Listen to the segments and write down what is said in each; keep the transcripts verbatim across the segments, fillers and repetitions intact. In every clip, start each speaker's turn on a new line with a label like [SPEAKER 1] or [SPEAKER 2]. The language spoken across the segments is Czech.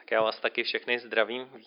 [SPEAKER 1] Tak já vás taky všechny zdravím.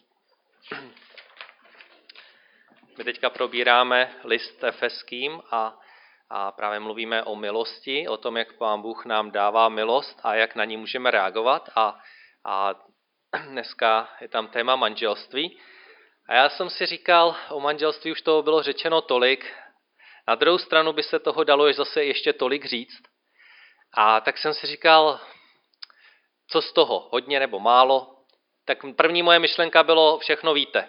[SPEAKER 1] My teďka probíráme list Efeským a, a právě mluvíme o milosti, o tom, jak Pán Bůh nám dává milost a jak na ní můžeme reagovat. A, a dneska je tam téma manželství. A já jsem si říkal, o manželství už toho bylo řečeno tolik. Na druhou stranu by se toho dalo zase ještě tolik říct. A tak jsem si říkal, co z toho, hodně nebo málo. Tak první moje myšlenka bylo, všechno víte.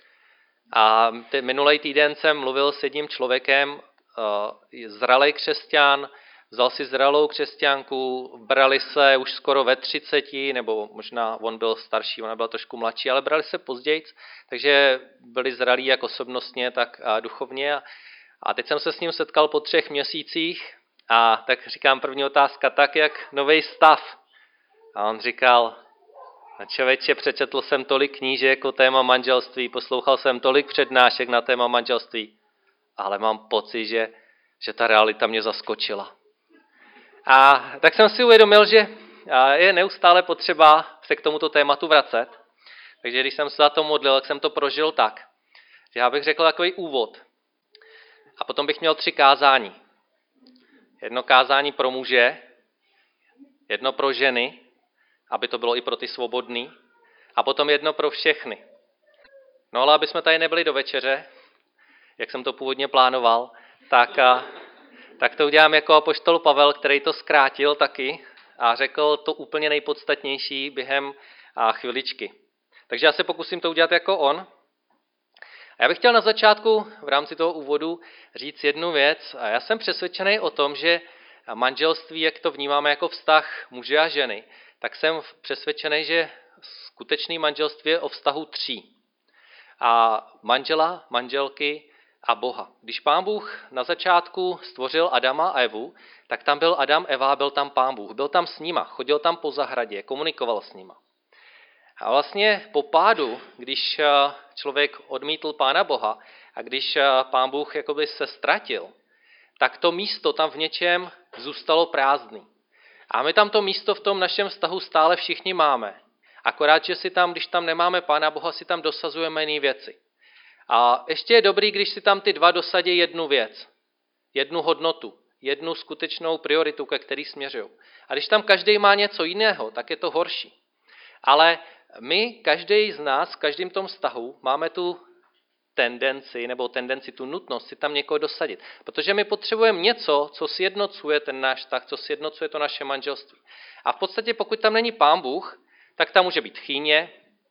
[SPEAKER 1] A minulý týden jsem mluvil s jedním člověkem, zralý křesťan, vzal si zralou křesťanku, brali se už skoro ve třiceti, nebo možná on byl starší, ona byla trošku mladší, ale brali se později, takže byli zralí jak osobnostně, tak duchovně. A teď jsem se s ním setkal po třech měsících a tak říkám první otázka, tak jak nový stav? A on říkal, člověče, přečetl jsem tolik knížek o téma manželství, poslouchal jsem tolik přednášek na téma manželství, ale mám pocit, že, že ta realita mě zaskočila. A tak jsem si uvědomil, že je neustále potřeba se k tomuto tématu vracet. Takže když jsem se za to modlil, tak jsem to prožil tak, že já bych řekl takový úvod. A potom bych měl tři kázání. Jedno kázání pro muže, jedno pro ženy, aby to bylo i pro ty svobodný, a potom jedno pro všechny. No ale aby jsme tady nebyli do večeře, jak jsem to původně plánoval, tak, a, tak to udělám jako apoštol Pavel, který to zkrátil taky a řekl to úplně nejpodstatnější během a, chviličky. Takže já se pokusím to udělat jako on. A já bych chtěl na začátku v rámci toho úvodu říct jednu věc. A já jsem přesvědčený o tom, že manželství, jak to vnímáme jako vztah muže a ženy, tak jsem přesvědčený, že skutečný manželství je o vztahu tří. A manžela, manželky a Boha. Když Pán Bůh na začátku stvořil Adama a Evu, tak tam byl Adam, Eva, byl tam Pán Bůh. Byl tam s nima, chodil tam po zahradě, komunikoval s nima. A vlastně po pádu, když člověk odmítl Pána Boha a když Pán Bůh jakoby se ztratil, tak to místo tam v něčem zůstalo prázdný. A my tam to místo v tom našem vztahu stále všichni máme. Akorát, že si tam, když tam nemáme Pána Boha, si tam dosazujeme jiné věci. A ještě je dobrý, když si tam ty dva dosadí jednu věc, jednu hodnotu, jednu skutečnou prioritu, ke který směřují. A když tam každý má něco jiného, tak je to horší. Ale my, každý z nás, v každém tom vztahu, máme tu tendenci, nebo tendenci, tu nutnost si tam někoho dosadit. Protože my potřebujeme něco, co sjednocuje ten náš vztah, co sjednocuje to naše manželství. A v podstatě, pokud tam není Pán Bůh, tak tam může být chýně.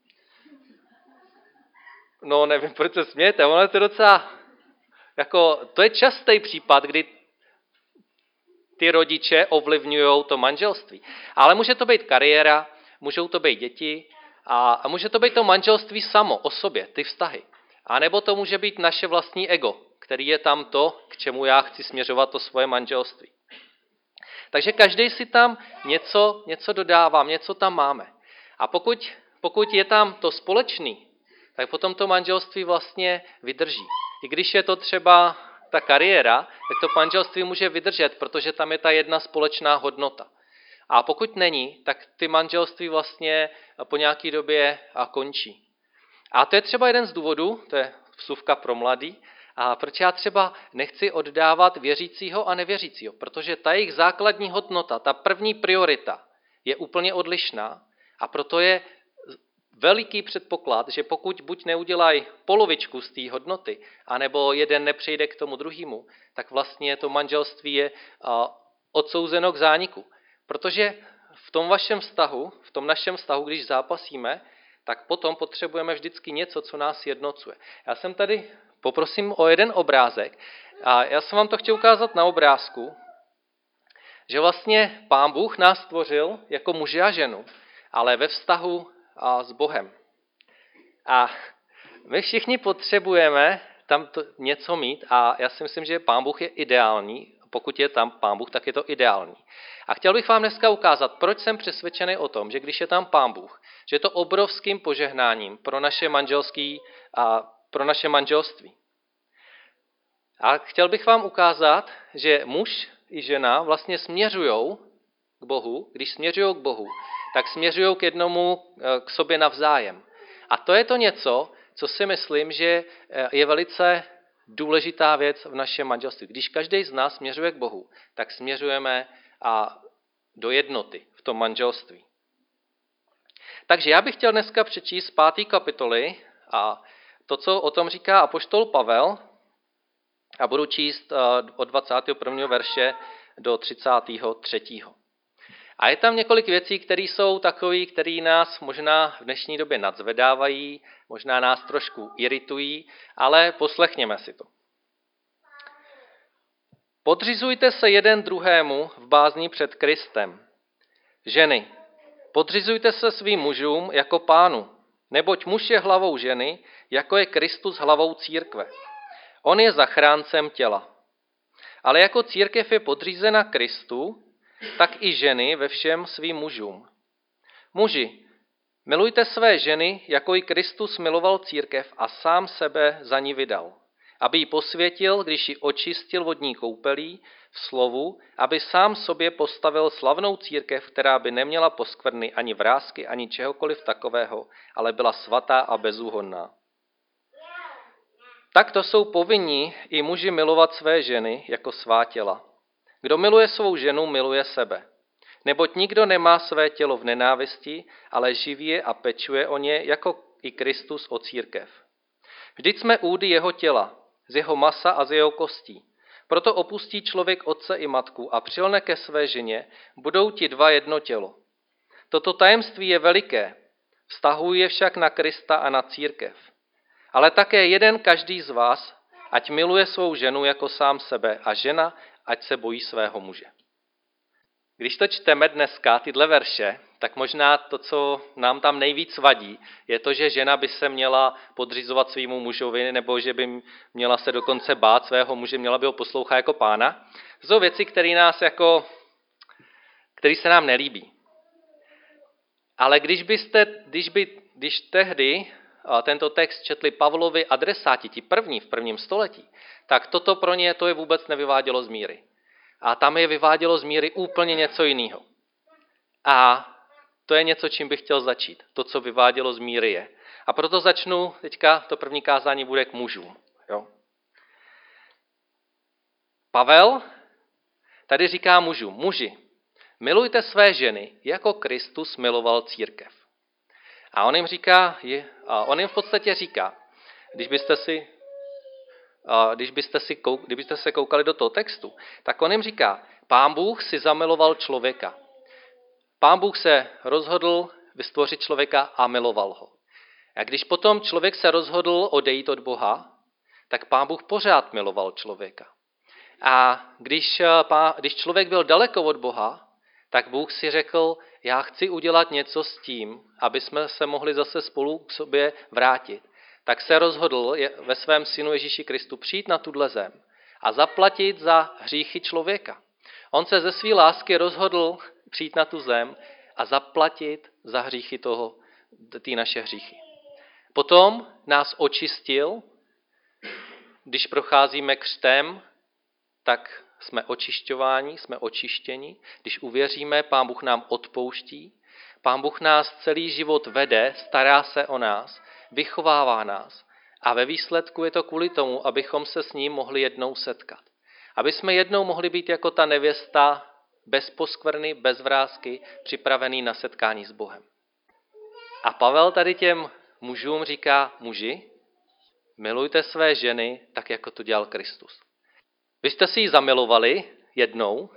[SPEAKER 1] No, nevím, proč se smějete, ono je to docela, jako, to je častý případ, kdy ty rodiče ovlivňují to manželství. Ale může to být kariéra, můžou to být děti a, a může to být to manželství samo, o sobě, ty vztahy. A nebo to může být naše vlastní ego, který je tam to, k čemu já chci směřovat to svoje manželství. Takže každý si tam něco, něco dodávám, něco tam máme. A pokud, pokud je tam to společný, tak potom to manželství vlastně vydrží. I když je to třeba ta kariéra, tak to manželství může vydržet, protože tam je ta jedna společná hodnota. A pokud není, tak ty manželství vlastně po nějaké době končí. A to je třeba jeden z důvodů, to je vsuvka pro mladý, a proč já třeba nechci oddávat věřícího a nevěřícího, protože ta jejich základní hodnota, ta první priorita je úplně odlišná a proto je veliký předpoklad, že pokud buď neudělají polovičku z té hodnoty, anebo jeden nepřejde k tomu druhému, tak vlastně to manželství je odsouzeno k zániku. Protože v tom vašem vztahu, v tom našem vztahu, když zápasíme, tak potom potřebujeme vždycky něco, co nás jednocuje. Já jsem tady, poprosím o jeden obrázek a já jsem vám to chtěl ukázat na obrázku, že vlastně Pán Bůh nás stvořil jako muže a ženu, ale ve vztahu a s Bohem. A my všichni potřebujeme tam to něco mít a já si myslím, že Pán Bůh je ideální. Pokud je tam Pán Bůh, tak je to ideální. A chtěl bych vám dneska ukázat, proč jsem přesvědčený o tom, že když je tam Pán Bůh, že je to obrovským požehnáním pro naše manželský a pro naše manželství. A chtěl bych vám ukázat, že muž i žena vlastně směřují k Bohu. Když směřují k Bohu, tak směřují k jednomu, k sobě navzájem. A to je to něco, co si myslím, že je velice důležitá věc v našem manželství. Když každý z nás směřuje k Bohu, tak směřujeme a do jednoty v tom manželství. Takže já bych chtěl dneska přečíst z páté kapitoly a to, co o tom říká apoštol Pavel, a budu číst od dvacátého prvního verše do třicátého třetího. A je tam několik věcí, které jsou takové, které nás možná v dnešní době nadzvedávají, možná nás trošku iritují, ale poslechněme si to. Podřizujte se jeden druhému v bázni před Kristem. Ženy, podřizujte se svým mužům jako pánu, neboť muž je hlavou ženy, jako je Kristus hlavou církve. On je zachráncem těla. Ale jako církev je podřízena Kristu, tak i ženy ve všem svým mužům. Muži, milujte své ženy, jako i Kristus miloval církev a sám sebe za ní vydal, aby ji posvětil, když ji očistil vodní koupelí v slovu, aby sám sobě postavil slavnou církev, která by neměla poskvrny ani vrásky, ani čehokoliv takového, ale byla svatá a bezúhonná. Tak to jsou povinní i muži milovat své ženy jako svá těla. Kdo miluje svou ženu, miluje sebe. Neboť nikdo nemá své tělo v nenávisti, ale živí je a pečuje o ně, jako i Kristus o církev. Vždyť jsme údy jeho těla, z jeho masa a z jeho kostí. Proto opustí člověk otce i matku a přilne ke své ženě, budou ti dva jedno tělo. Toto tajemství je veliké, vztahuje však na Krista a na církev. Ale také jeden každý z vás, ať miluje svou ženu jako sám sebe a žena, ať se bojí svého muže. Když to čteme dneska, tyhle verše, tak možná to, co nám tam nejvíc vadí, je to, že žena by se měla podřizovat svýmu mužovi, nebo že by měla se dokonce bát svého muže, měla by ho poslouchat jako pána. To jsou věci, které nás jako, které se nám nelíbí. Ale když byste, když by, když tehdy tento text četli Pavlovi adresáti, ti první v prvním století, tak toto pro ně to je vůbec nevyvádělo z míry. A tam je vyvádělo z míry úplně něco jiného. A to je něco, čím bych chtěl začít. To, co vyvádělo z míry je. A proto začnu, teďka to první kázání bude k mužům. Jo? Pavel tady říká mužům, muži, milujte své ženy, jako Kristus miloval církev. A on jim říká, a on jim v podstatě říká, když byste si, když byste, si, kdybyste se koukali do toho textu, tak on jim říká, Pán Bůh si zamiloval člověka. Pán Bůh se rozhodl vystvořit člověka a miloval ho. A když potom člověk se rozhodl odejít od Boha, tak Pán Bůh pořád miloval člověka. A když, když člověk byl daleko od Boha, tak Bůh si řekl, já chci udělat něco s tím, aby jsme se mohli zase spolu k sobě vrátit. Tak se rozhodl ve svém synu Ježíši Kristu přijít na tuhle zem a zaplatit za hříchy člověka. On se ze své lásky rozhodl přijít na tu zem a zaplatit za hříchy toho, ty naše hříchy. Potom nás očistil, když procházíme křtem, tak jsme očišťováni, jsme očištěni. Když uvěříme, Pán Bůh nám odpouští. Pán Bůh nás celý život vede, stará se o nás, vychovává nás. A ve výsledku je to kvůli tomu, abychom se s ním mohli jednou setkat. Aby jsme jednou mohli být jako ta nevěsta, bez poskvrny, bez vrásky, připravený na setkání s Bohem. A Pavel tady těm mužům říká, muži, milujte své ženy tak, jako to dělal Kristus. Vy jste si ji zamilovali jednou,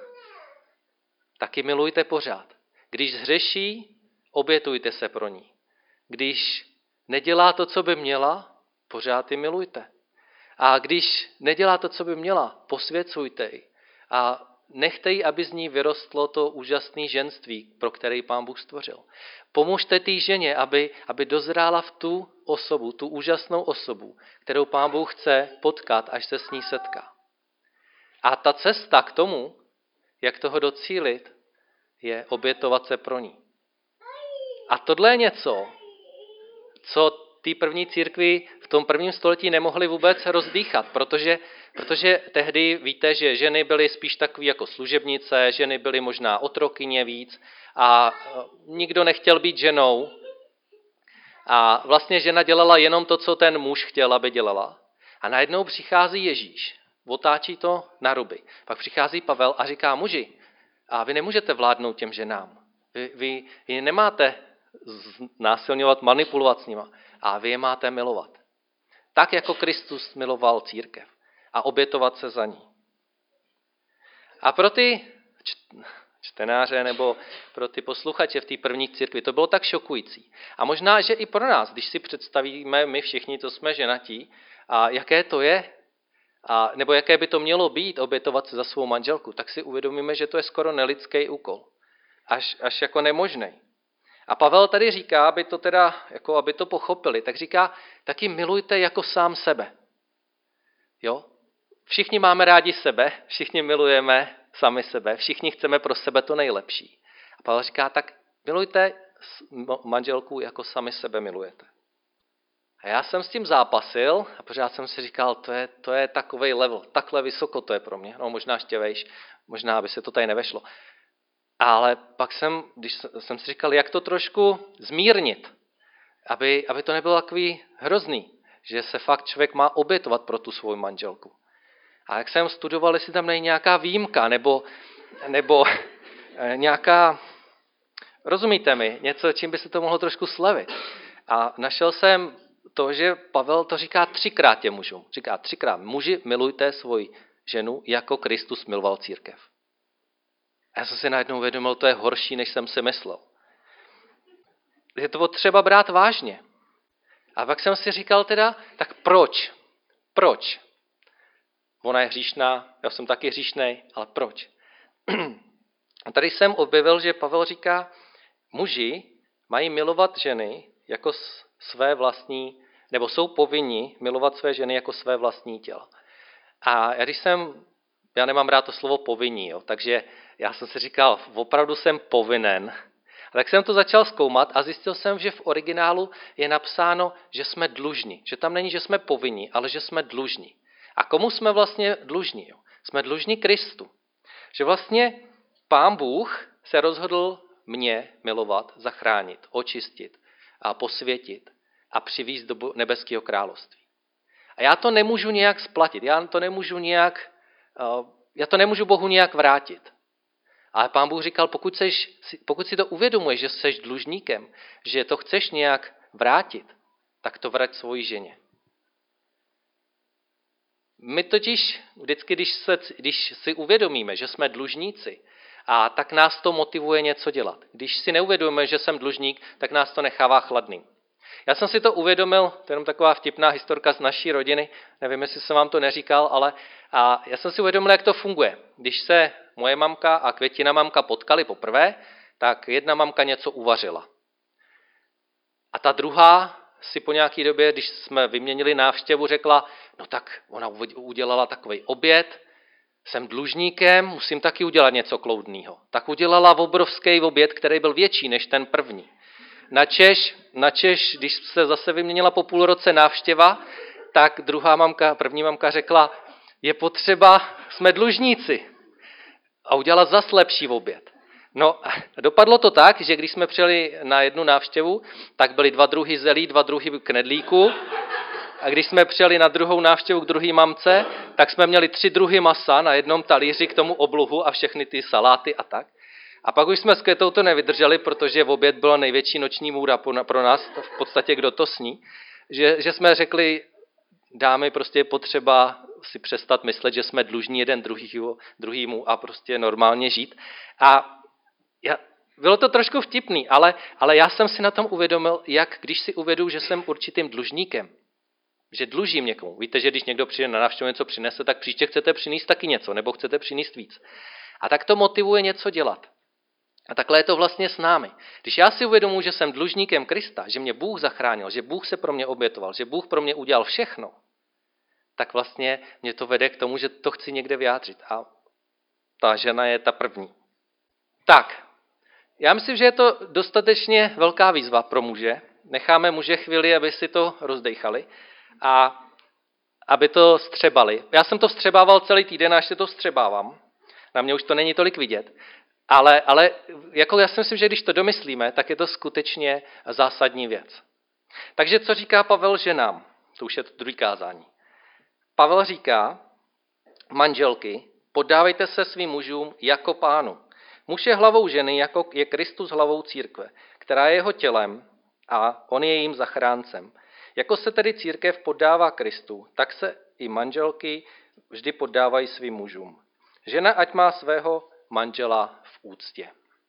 [SPEAKER 1] taky milujte pořád. Když zhřeší, obětujte se pro ní. Když nedělá to, co by měla, pořád ji milujte. A když nedělá to, co by měla, posvěcujte ji. A nechte jí, aby z ní vyrostlo to úžasné ženství, pro který Pán Bůh stvořil. Pomožte té ženě, aby, aby dozrála v tu osobu, tu úžasnou osobu, kterou Pán Bůh chce potkat, až se s ní setká. A ta cesta k tomu, jak toho docílit, je obětovat se pro ní. A tohle je něco, co ty první církvi v tom prvním století nemohli vůbec rozdýchat, protože, protože tehdy víte, že ženy byly spíš takový jako služebnice, ženy byly možná otrokyně víc a nikdo nechtěl být ženou. A vlastně žena dělala jenom to, co ten muž chtěl, aby dělala. A najednou přichází Ježíš, otáčí to na ruby. Pak přichází Pavel a říká, muži, a vy nemůžete vládnout těm ženám. Vy, vy, vy nemáte násilňovat, manipulovat s nima, a vy je máte milovat. Tak, jako Kristus miloval církev a obětovat se za ní. A pro ty čtenáře nebo pro ty posluchače v té první církvi to bylo tak šokující. A možná, že i pro nás, když si představíme my všichni, co jsme ženatí, a jaké to je, a, nebo jaké by to mělo být obětovat se za svou manželku, tak si uvědomíme, že to je skoro nelidský úkol. Až, až jako nemožný. A Pavel tady říká, aby to teda, jako aby to pochopili, tak říká, taky milujte jako sám sebe. Jo? Všichni máme rádi sebe, všichni milujeme sami sebe, všichni chceme pro sebe to nejlepší. A Pavel říká, tak milujte manželku, jako sami sebe milujete. A já jsem s tím zápasil a pořád jsem si říkal, to je, to je takovej level, takhle vysoko to je pro mě. No možná ještě vejš, možná by se to tady nevešlo. Ale pak jsem, když jsem si říkal, jak to trošku zmírnit, aby, aby to nebylo takový hrozný, že se fakt člověk má obětovat pro tu svou manželku. A jak jsem studoval, jestli tam není nějaká výjimka, nebo, nebo nějaká, rozumíte mi, něco, čím by se to mohlo trošku slevit. A našel jsem to, že Pavel to říká třikrát těm mužům. Říká třikrát, muži, milujte svoji ženu, jako Kristus miloval církev. A já jsem si najednou uvědomil, to je horší, než jsem si myslel. Je to třeba brát vážně. A pak jsem si říkal teda, tak proč? Proč? Ona je hříšná, já jsem taky hříšnej, ale proč? A tady jsem objevil, že Pavel říká, muži mají milovat ženy jako své vlastní, nebo jsou povinni milovat své ženy jako své vlastní tělo. A já když jsem, já nemám rád to slovo povinní, jo, takže já jsem si říkal, opravdu jsem povinen. A tak jsem to začal zkoumat a zjistil jsem, že v originálu je napsáno, že jsme dlužní. Že tam není, že jsme povinni, ale že jsme dlužní. A komu jsme vlastně dlužní? Jo? Jsme dlužní Kristu. Že vlastně Pán Bůh se rozhodl mě milovat, zachránit, očistit a posvětit a přivést do nebeského království. A já to nemůžu nějak splatit, já to nemůžu nějak, já to nemůžu Bohu nějak vrátit. Ale Pán Bůh říkal, pokud, seš, pokud si to uvědomuješ, že jsi dlužníkem, že to chceš nějak vrátit, tak to vrať svojí ženě. My totiž vždycky, když, se, když si uvědomíme, že jsme dlužníci, a tak nás to motivuje něco dělat. Když si neuvědomíme, že jsem dlužník, tak nás to nechává chladný. Já jsem si to uvědomil, to je jenom taková vtipná historka z naší rodiny, nevím, jestli jsem vám to neříkal, ale a já jsem si uvědomil, jak to funguje. Když se moje mamka a Květina mamka potkali poprvé, tak jedna mamka něco uvařila. A ta druhá si po nějaké době, když jsme vyměnili návštěvu, řekla, no tak ona udělala takovej oběd, jsem dlužníkem, musím taky udělat něco kloudného. Tak udělala obrovský oběd, který byl větší než ten první. Načež, načež, když se zase vyměnila po půl roce návštěva, tak druhá mamka, první mamka řekla, je potřeba, jsme dlužníci. A udělala zas lepší oběd. No, dopadlo to tak, že když jsme přijeli na jednu návštěvu, tak byly dva druhy zelí, dva druhy knedlíků. A když jsme přijeli na druhou návštěvu k druhé mamce, tak jsme měli tři druhy masa na jednom talíři k tomu obluhu a všechny ty saláty a tak. A pak už jsme s Květou to nevydrželi, protože v oběd byla největší noční můra pro nás, v podstatě kdo to sní, že, že jsme řekli, dámy, prostě je potřeba si přestat myslet, že jsme dlužní jeden druhýho, druhýmu a prostě normálně žít. A já, bylo to trošku vtipný, ale, ale já jsem si na tom uvědomil, jak když si uvědomuji, že jsem určitým dlužníkem, že dlužím někomu. Víte, že když někdo přijde na návštěvu něco přinese, tak příště chcete přinést taky něco, nebo chcete přinést víc. A tak to motivuje něco dělat. A takhle je to vlastně s námi. Když já si uvědomuji, že jsem dlužníkem Krista, že mě Bůh zachránil, že Bůh se pro mě obětoval, že Bůh pro mě udělal všechno, tak vlastně mě to vede k tomu, že to chci někde vyjádřit. A ta žena je ta první. Tak, já myslím, že je to dostatečně velká výzva pro muže. Necháme muže chvíli, aby si to rozdejchali a aby to střebali. Já jsem to střebával celý týden a ještě to střebávám. Na mě už to není tolik vidět. Ale, ale jako já si myslím, že když to domyslíme, tak je to skutečně zásadní věc. Takže co říká Pavel ženám? To už je to druhý kázání. Pavel říká, manželky, poddávejte se svým mužům jako pánu. Muž je hlavou ženy, jako je Kristus hlavou církve, která je jeho tělem a on je jejím zachráncem. Jako se tedy církev poddává Kristu, tak se i manželky vždy poddávají svým mužům. Žena ať má svého manžela v úctě.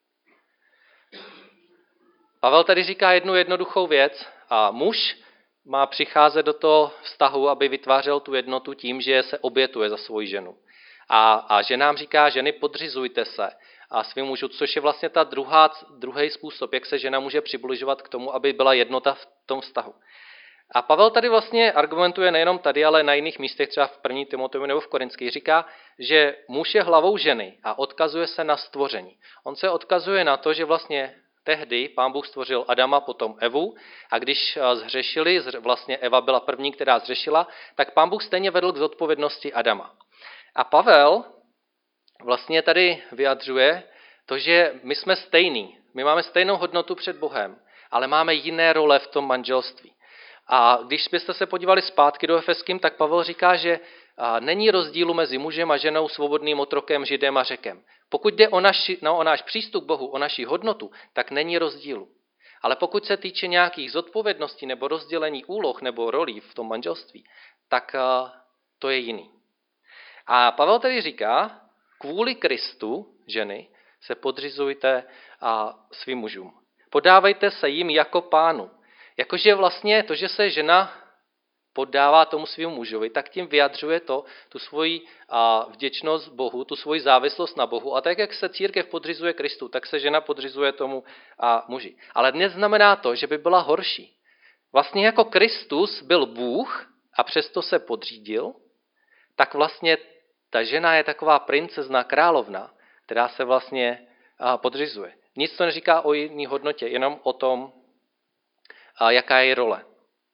[SPEAKER 1] Pavel tady říká jednu jednoduchou věc a muž má přicházet do toho vztahu, aby vytvářel tu jednotu tím, že se obětuje za svoji ženu. A, a ženám říká, ženy podřizujte se a svým mužům, což je vlastně ta druhá, druhý způsob, jak se žena může přibližovat k tomu, aby byla jednota v tom vztahu. A Pavel tady vlastně argumentuje nejenom tady, ale na jiných místech, třeba v první Timoteovi nebo v Korinských, říká, že muž je hlavou ženy a odkazuje se na stvoření. On se odkazuje na to, že vlastně tehdy Pán Bůh stvořil Adama, potom Evu a když zhřešili, vlastně Eva byla první, která zhřešila, tak Pán Bůh stejně vedl k zodpovědnosti Adama. A Pavel vlastně tady vyjadřuje to, že my jsme stejní, my máme stejnou hodnotu před Bohem, ale máme jiné role v tom manželství. A když byste se podívali zpátky do Efeským, tak Pavel říká, že není rozdílu mezi mužem a ženou, svobodným otrokem, židem a řekem. Pokud jde o, naši, no, o náš přístup k Bohu, o naši hodnotu, tak není rozdílu. Ale pokud se týče nějakých zodpovědností nebo rozdělení úloh nebo rolí v tom manželství, tak to je jiný. A Pavel tedy říká, kvůli Kristu, ženy, se podřizujte svým mužům. Podávejte se jim jako pánu. Jakože vlastně to, že se žena poddává tomu svým mužovi, tak tím vyjadřuje to, tu svoji vděčnost Bohu, tu svoji závislost na Bohu. A tak, jak se církev podřizuje Kristu, tak se žena podřizuje tomu muži. Ale dnes znamená to, že by byla horší. Vlastně jako Kristus byl Bůh a přesto se podřídil, tak vlastně ta žena je taková princezna, královna, která se vlastně podřizuje. Nic to neříká o jiné hodnotě, jenom o tom, jaká je role.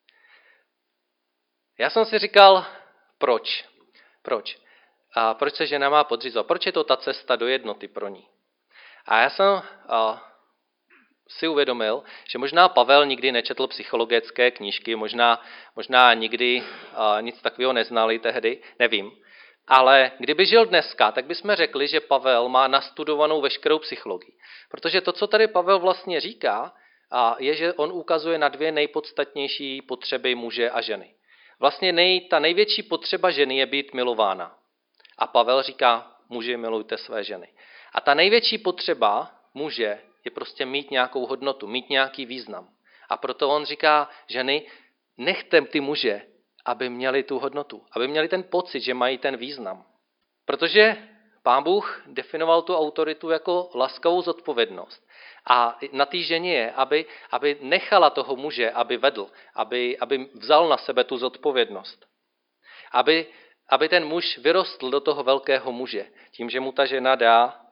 [SPEAKER 1] Já jsem si říkal, proč? Proč? A proč se žena má podřizovat? Proč je to ta cesta do jednoty pro ní? A já jsem a, si uvědomil, že možná Pavel nikdy nečetl psychologické knížky, možná, možná nikdy a, nic takového neznali tehdy, nevím. Ale kdyby žil dneska, tak bychom řekli, že Pavel má nastudovanou veškerou psychologii. Protože to, co tady Pavel vlastně říká, a je, že on ukazuje na dvě nejpodstatnější potřeby muže a ženy. Vlastně nej, ta největší potřeba ženy je být milována. A Pavel říká, muži, milujte své ženy. A ta největší potřeba muže je prostě mít nějakou hodnotu, mít nějaký význam. A proto on říká, ženy, nechte ty muže, aby měli tu hodnotu, aby měli ten pocit, že mají ten význam. Protože Pán Bůh definoval tu autoritu jako laskavou zodpovědnost. A na té ženě je, aby, aby nechala toho muže, aby vedl, aby, aby vzal na sebe tu zodpovědnost. Aby, aby ten muž vyrostl do toho velkého muže, tím, že mu ta žena dá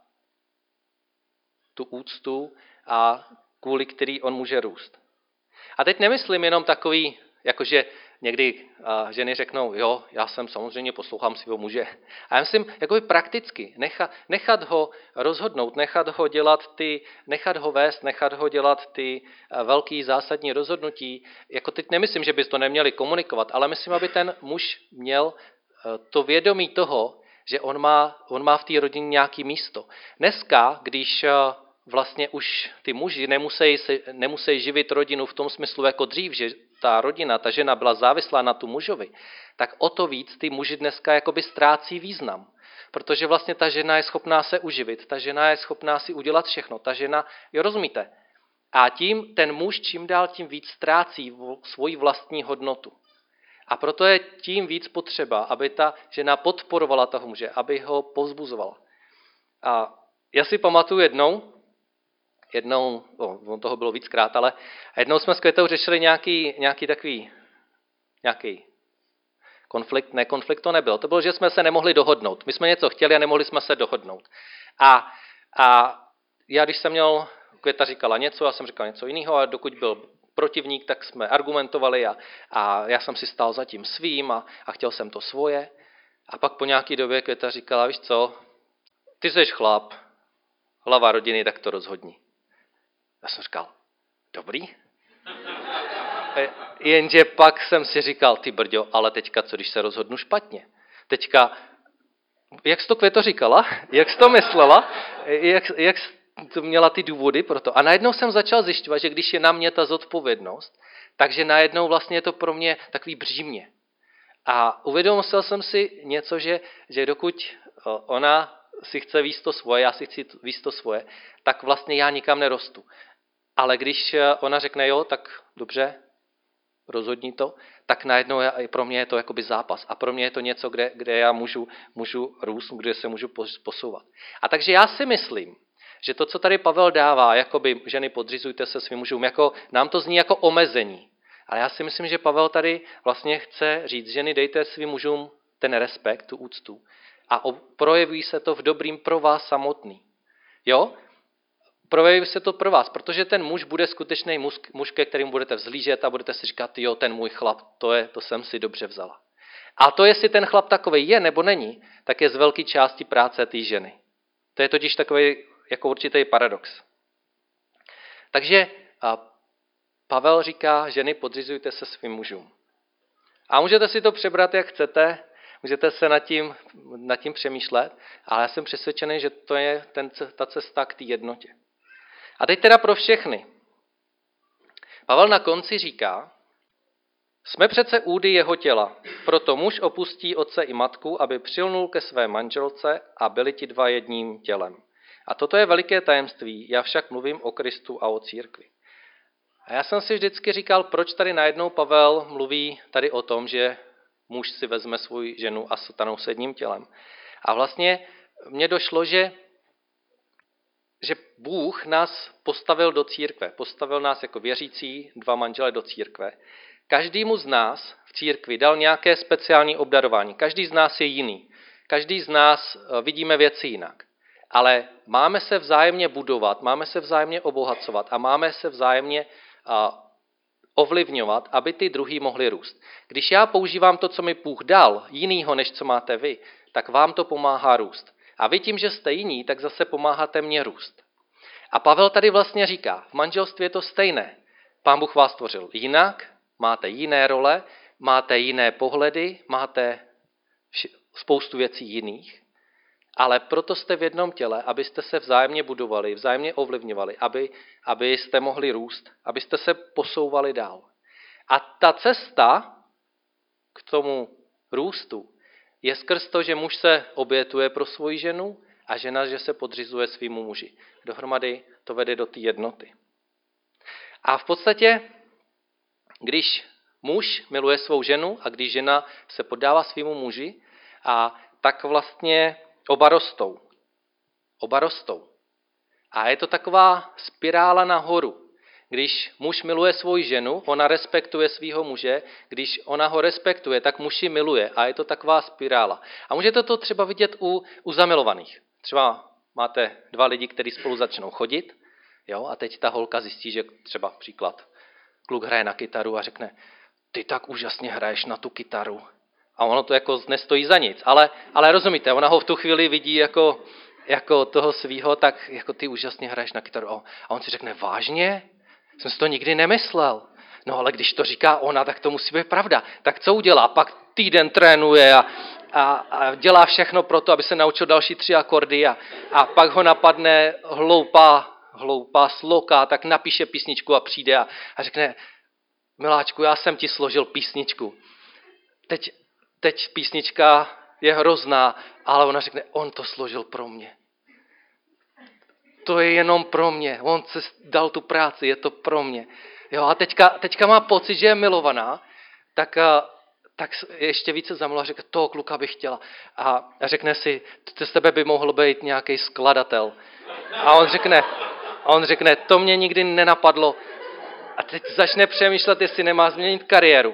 [SPEAKER 1] tu úctu, a kvůli který on může růst. A teď nemyslím jenom takový, jakože někdy uh, ženy řeknou, jo, já jsem samozřejmě poslouchám svého muže. A já myslím, jakoby prakticky, nechat, nechat ho rozhodnout, nechat ho dělat ty, nechat ho vést, nechat ho dělat ty uh, velký zásadní rozhodnutí. Jako teď nemyslím, že by to neměli komunikovat, ale myslím, aby ten muž měl uh, to vědomí toho, že on má, on má v té rodině nějaké místo. Dneska, když uh, vlastně už ty muži nemusí, se, nemusí živit rodinu v tom smyslu jako dřív, že ta rodina, ta žena byla závislá na tu mužovi, tak o to víc ty muži dneska jakoby ztrácí význam. Protože vlastně ta žena je schopná se uživit, ta žena je schopná si udělat všechno, ta žena, jo, rozumíte? A tím ten muž čím dál tím víc ztrácí svoji vlastní hodnotu. A proto je tím víc potřeba, aby ta žena podporovala toho muže, aby ho povzbuzovala. A já si pamatuju jednou, Jednou, oh, on toho bylo víckrát, ale jednou jsme s Květou řešili nějaký, nějaký takový, nějaký konflikt, ne, konflikt to nebyl. To bylo, že jsme se nemohli dohodnout. My jsme něco chtěli a nemohli jsme se dohodnout. A, a já, když jsem měl, Květa říkala něco, já jsem říkal něco jiného a dokud byl protivník, tak jsme argumentovali a, a já jsem si stál za tím svým a, a chtěl jsem to svoje. A pak po nějaký době Květa říkala, víš co, ty jsi chlap, hlava rodiny, tak to rozhodni. Já jsem říkal, dobrý. Jenže pak jsem si říkal, ty brďo, ale teďka co, když se rozhodnu špatně? Teďka, jak jsi to Květo říkala? Jak jsi to myslela? Jak, jak jsi to měla ty důvody pro to? A najednou jsem začal zjišťovat, že když je na mě ta zodpovědnost, takže najednou vlastně je to pro mě takový břímě. A uvědomil jsem si něco, že, že dokud ona si chce víc to svoje, já si chci víc to svoje, tak vlastně já nikam nerostu. Ale když ona řekne jo, tak dobře, rozhodni to, tak najednou já, pro mě je to jakoby zápas. A pro mě je to něco, kde, kde já můžu, můžu růst, kde se můžu posouvat. A takže já si myslím, že to, co tady Pavel dává, jakoby ženy podřizujte se svým mužům, jako, nám to zní jako omezení. Ale já si myslím, že Pavel tady vlastně chce říct, ženy dejte svým mužům ten respekt, tu úctu. A projeví se to v dobrým pro vás samotný. Jo? Projeví se to pro vás, protože ten muž bude skutečný muž, muž, ke kterým budete vzlížet a budete si říkat, jo, ten můj chlap, to, je, to jsem si dobře vzala. A to, jestli ten chlap takovej je nebo není, tak je z velké části práce té ženy. To je totiž takový jako určitý paradox. Takže Pavel říká, ženy podřizujte se svým mužům. A můžete si to přebrat, jak chcete, můžete se nad tím, nad tím přemýšlet, ale já jsem přesvědčený, že to je ten, ta cesta k té jednotě. A teď teda pro všechny. Pavel na konci říká, jsme přece údy jeho těla, proto muž opustí otce i matku, aby přilnul ke své manželce a byli ti dva jedním tělem. A toto je veliké tajemství, já však mluvím o Kristu a o církvi. A já jsem si vždycky říkal, proč tady najednou Pavel mluví tady o tom, že muž si vezme svou ženu a stanou se jedním tělem. A vlastně mně došlo, že, že Bůh nás postavil do církve, postavil nás jako věřící, dva manžele do církve. Každému z nás v církvi dal nějaké speciální obdarování. Každý z nás je jiný. Každý z nás vidíme věci jinak. Ale máme se vzájemně budovat, máme se vzájemně obohacovat a máme se vzájemně a, ovlivňovat, aby ty druhý mohli růst. Když já používám to, co mi Bůh dal, jinýho, než co máte vy, tak vám to pomáhá růst. A vy tím, že jste jiní, tak zase pomáháte mně růst. A Pavel tady vlastně říká, v manželství je to stejné. Pán Bůh vás tvořil jinak, máte jiné role, máte jiné pohledy, máte spoustu věcí jiných, ale proto jste v jednom těle, abyste se vzájemně budovali, vzájemně ovlivňovali, aby, abyste mohli růst, abyste se posouvali dál. A ta cesta k tomu růstu je skrz to, že muž se obětuje pro svoji ženu a žena, že se podřizuje svýmu muži. Dohromady to vede do té jednoty. A v podstatě, když muž miluje svou ženu a když žena se poddává svýmu muži, a tak vlastně oba rostou. Oba rostou. A je to taková spirála nahoru. Když muž miluje svou ženu, ona respektuje svého muže, když ona ho respektuje, tak muž ji miluje a je to taková spirála. A můžete to třeba vidět u, u zamilovaných. Třeba máte dva lidi, kteří spolu začnou chodit, jo, a teď ta holka zjistí, že třeba příklad, kluk hraje na kytaru a řekne, ty tak úžasně hraješ na tu kytaru. A ono to jako nestojí za nic, ale, ale rozumíte, ona ho v tu chvíli vidí jako, jako toho svýho, tak jako ty úžasně hraješ na kytaru. A on si řekne, vážně? Jsem si to nikdy nemyslel. No ale když to říká ona, tak to musí být pravda. Tak co udělá? Pak týden trénuje a, a, a dělá všechno pro to, aby se naučil další tři akordy a, a pak ho napadne hloupá, hloupá sloka, tak napíše písničku a přijde a, a řekne, miláčku, já jsem ti složil písničku. Teď, teď písnička je hrozná, ale ona řekne, on to složil pro mě. To je jenom pro mě. On se dal tu práci, je to pro mě. Jo, a teďka, teďka má pocit, že je milovaná, tak, tak ještě více zamluvá, řekne, toho kluka bych chtěla. A řekne si, z tebe by mohl být nějaký skladatel. A on řekne, a on řekne, to mě nikdy nenapadlo. A teď začne přemýšlet, jestli nemá změnit kariéru.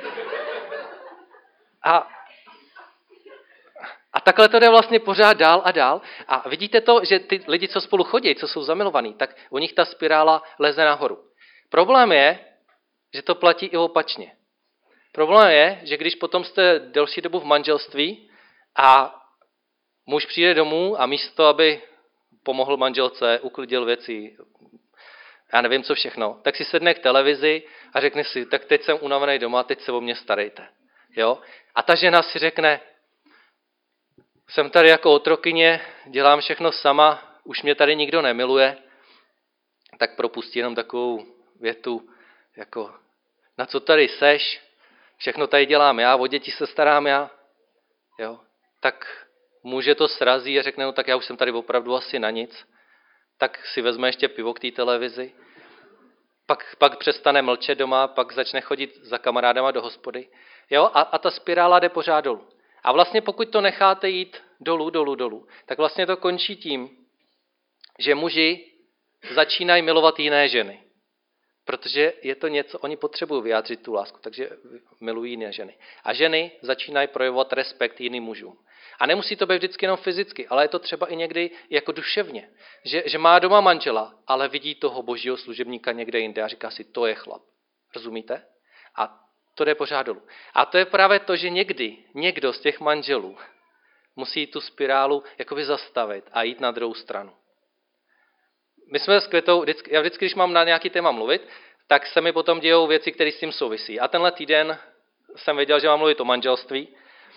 [SPEAKER 1] A A takhle to jde vlastně pořád dál a dál. A vidíte to, že ty lidi, co spolu chodí, co jsou zamilovaní, tak u nich ta spirála leze nahoru. Problém je, že to platí i opačně. Problém je, že když potom jste delší dobu v manželství a muž přijde domů a místo, aby pomohl manželce, uklidil věci, já nevím co všechno, tak si sedne k televizi a řekne si, tak teď jsem unavený doma, teď se o mě starejte. Jo? A ta žena si řekne, jsem tady jako otrokyně, dělám všechno sama, už mě tady nikdo nemiluje, tak propustí jenom takovou větu, jako na co tady seš, všechno tady dělám já, o děti se starám já. Jo? Tak muže to srazí a řekne, no tak já už jsem tady opravdu asi na nic, tak si vezme ještě pivo k té televizi, pak, pak přestane mlčet doma, pak začne chodit za kamarádama do hospody. Jo? A, a ta spirála jde pořád dolů. A vlastně pokud to necháte jít dolů, dolů, dolů, tak vlastně to končí tím, že muži začínají milovat jiné ženy. Protože je to něco, oni potřebují vyjádřit tu lásku, takže milují jiné ženy. A ženy začínají projevovat respekt jiným mužům. A nemusí to být vždycky jenom fyzicky, ale je to třeba i někdy jako duševně. Že, že má doma manžela, ale vidí toho božího služebníka někde jinde a říká si, to je chlap. Rozumíte? A to jde pořád dolů. A to je právě to, že někdy někdo z těch manželů musí tu spirálu jakoby zastavit a jít na druhou stranu. My jsme s Květou, vždycky, já vždycky, když mám na nějaký téma mluvit, tak se mi potom dějou věci, které s tím souvisí. A tenhle týden jsem věděl, že mám mluvit o manželství.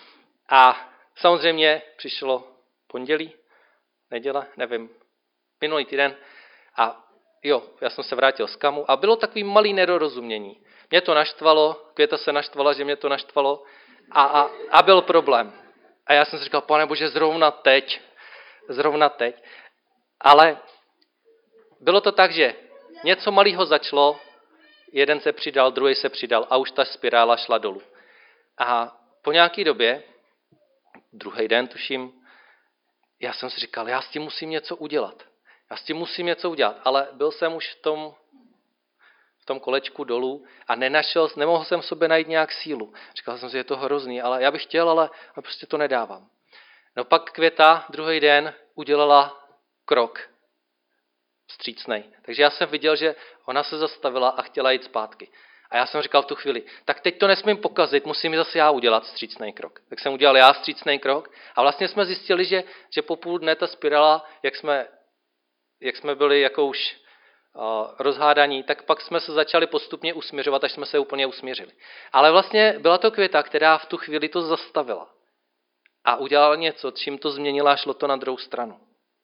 [SPEAKER 1] A samozřejmě přišlo pondělí, neděle, nevím, minulý týden. A jo, já jsem se vrátil z kamu a bylo takový malý nedorozumění. Mě to naštvalo, Květa se naštvala, že mě to naštvalo a, a, a byl problém. A já jsem si říkal, pane bože, zrovna teď, zrovna teď. Ale bylo to tak, že něco malého začalo, jeden se přidal, druhý se přidal a už ta spirála šla dolů. A po nějaké době, druhý den tuším, já jsem si říkal, já s tím musím něco udělat. Já s tím musím něco udělat, ale byl jsem už v tom, v tom kolečku dolů a nenašel, nemohl jsem v sobě najít nějak sílu. Říkal jsem si, je to hrozný, ale já bych chtěl, ale prostě to nedávám. No pak Květa druhý den udělala krok vstřícnej. Takže já jsem viděl, že ona se zastavila a chtěla jít zpátky. A já jsem říkal v tu chvíli, tak teď to nesmím pokazit, musím zase já udělat vstřícnej krok. Tak jsem udělal já vstřícnej krok a vlastně jsme zjistili, že, že po půl dne ta spirála, jak jsme, jak jsme byli jako už uh, rozhádaní, tak pak jsme se začali postupně usměřovat, až jsme se úplně usměřili. Ale vlastně byla to Květa, která v tu chvíli to zastavila a udělala něco, čím to změnila a šlo to na druhou stranu.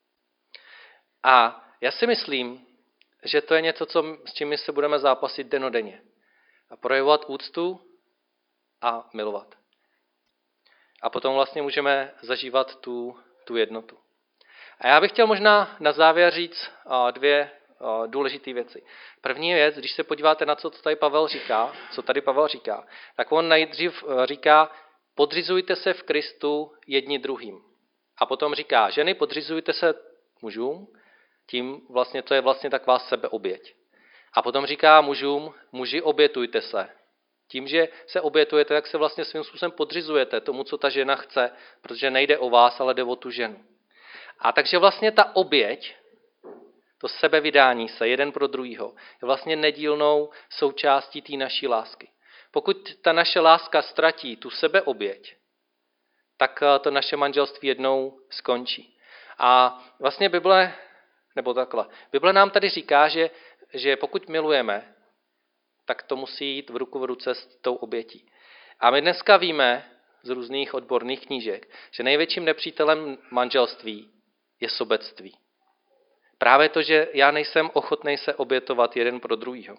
[SPEAKER 1] A já si myslím, že to je něco, co, s čím my se budeme zápasit dennodenně. A projevovat úctu a milovat. A potom vlastně můžeme zažívat tu, tu jednotu. A já bych chtěl možná na závěr říct dvě důležité věci. První věc, když se podíváte na co tady Pavel říká, co tady Pavel říká, tak on nejdřív říká, podřizujte se v Kristu jedni druhým. A potom říká, ženy, podřizujte se mužům, tím vlastně to je vlastně taková sebeoběť. A potom říká mužům, muži, obětujte se. Tím, že se obětujete, tak se vlastně svým způsobem podřizujete tomu, co ta žena chce, protože nejde o vás, ale jde o tu ženu. A takže vlastně ta oběť, to sebevydání se jeden pro druhýho, je vlastně nedílnou součástí té naší lásky. Pokud ta naše láska ztratí tu sebeoběť, tak to naše manželství jednou skončí. A vlastně Bible, nebo takhle, Bible nám tady říká, že, že pokud milujeme, tak to musí jít v ruku v ruce s tou obětí. A my dneska víme z různých odborných knížek, že největším nepřítelem manželství je sobectví. Právě to, že já nejsem ochotný se obětovat jeden pro druhýho.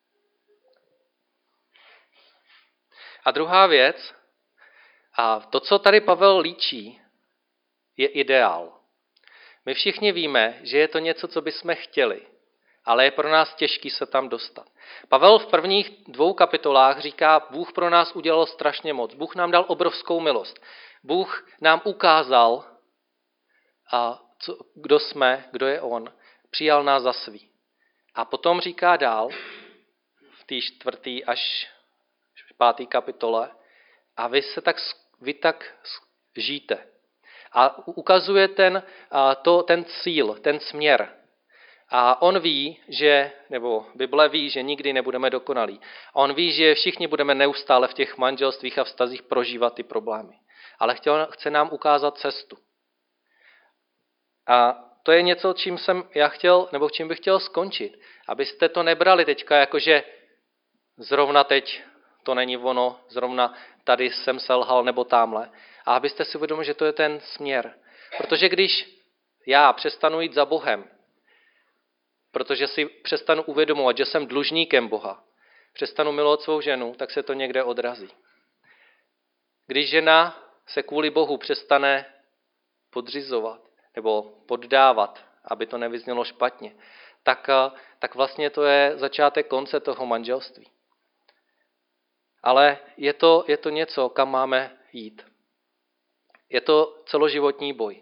[SPEAKER 1] A druhá věc, a to, co tady Pavel líčí, je ideál. My všichni víme, že je to něco, co bychom chtěli, ale je pro nás těžký se tam dostat. Pavel v prvních dvou kapitolách říká, Bůh pro nás udělal strašně moc. Bůh nám dal obrovskou milost. Bůh nám ukázal, a co, kdo jsme, kdo je on. Přijal nás za svý. A potom říká dál, v té čtvrtý až pátý kapitole, a vy se tak, vy tak žijte. A ukazuje ten, to, ten cíl, ten směr. A on ví, že, nebo Bible ví, že nikdy nebudeme dokonalí. A on ví, že všichni budeme neustále v těch manželstvích a vztazích prožívat ty problémy. Ale chtěl, chce nám ukázat cestu. A to je něco, čím jsem já chtěl, nebo čím bych chtěl skončit. Abyste to nebrali teďka, jakože zrovna teď to není ono, zrovna tady jsem selhal nebo támhle. A abyste si uvědomili, že to je ten směr. Protože když já přestanu jít za Bohem, protože si přestanu uvědomovat, že jsem dlužníkem Boha, přestanu milovat svou ženu, tak se to někde odrazí. Když žena se kvůli Bohu přestane podřizovat nebo poddávat, aby to nevyznělo špatně, tak, tak vlastně to je začátek konce toho manželství. Ale je to, je to něco, kam máme jít. Je to celoživotní boj.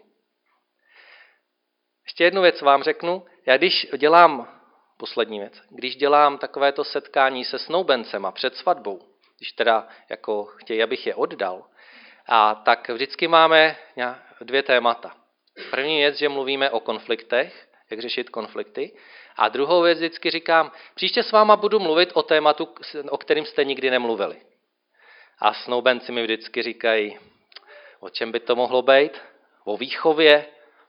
[SPEAKER 1] Ještě jednu věc vám řeknu. Já když dělám, poslední věc, když dělám takovéto setkání se snoubencema před svatbou, když teda jako chtějí, abych je oddal, a tak vždycky máme dvě témata. První věc, že mluvíme o konfliktech, jak řešit konflikty. A druhou věc vždycky říkám, příště s váma budu mluvit o tématu, o kterém jste nikdy nemluvili. A snoubenci mi vždycky říkají, o čem by to mohlo být? O výchově,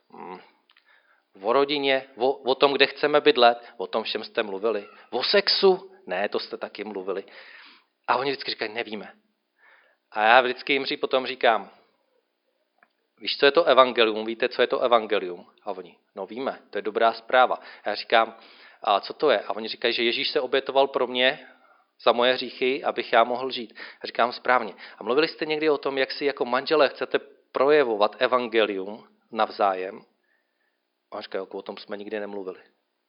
[SPEAKER 1] o rodině, o, o tom, kde chceme bydlet, o tom všem jste mluvili. O sexu? Ne, to jste taky mluvili. A oni vždycky říkají, nevíme. A já vždycky jim potom říkám, víš, co je to evangelium? Víte, co je to evangelium? A oni, no víme, to je dobrá zpráva. A já říkám, a co to je? A oni říkají, že Ježíš se obětoval pro mě za moje hříchy, abych já mohl žít. A říkám správně. A mluvili jste někdy o tom, jak si jako manželé chcete projevovat evangelium navzájem? A on říká, o tom jsme nikdy nemluvili.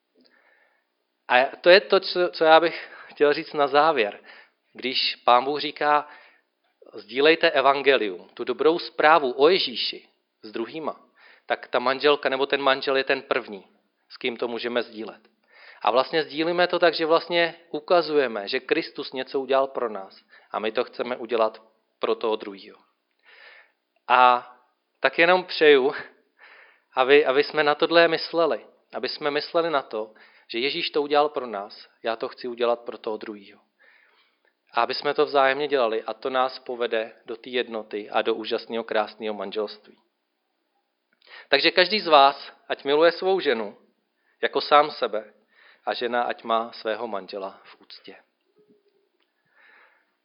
[SPEAKER 1] A to je to, co já bych chtěl říct na závěr. Když Pán Bůh říká, sdílejte evangelium, tu dobrou zprávu o Ježíši s druhýma, tak ta manželka nebo ten manžel je ten první, s kým to můžeme sdílet. A vlastně sdílíme to tak, že vlastně ukazujeme, že Kristus něco udělal pro nás a my to chceme udělat pro toho druhého. A tak jenom přeju, aby, aby jsme na tohle mysleli. Aby jsme mysleli na to, že Ježíš to udělal pro nás, já to chci udělat pro toho druhého. A aby jsme to vzájemně dělali a to nás povede do té jednoty a do úžasného, krásného manželství. Takže každý z vás, ať miluje svou ženu jako sám sebe a žena, ať má svého manžela v úctě.